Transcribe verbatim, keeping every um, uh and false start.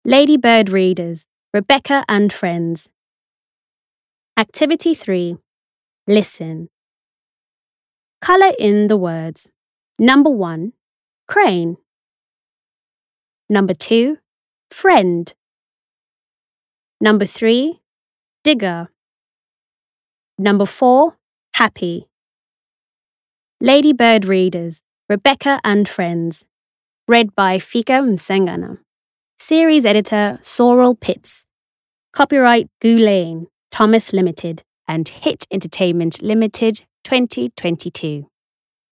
Ladybird readers, Rebecca and friends. Activity three. Listen. Colour in the words. Number one, crane. Number two, friend. Number three, digger. Number four, happy. Ladybird readers, Rebecca and friends. Read by Fika Msengana. Series editor Sorrel Pitts. Copyright Gulane, Thomas Limited and Hit Entertainment Limited twenty twenty-two.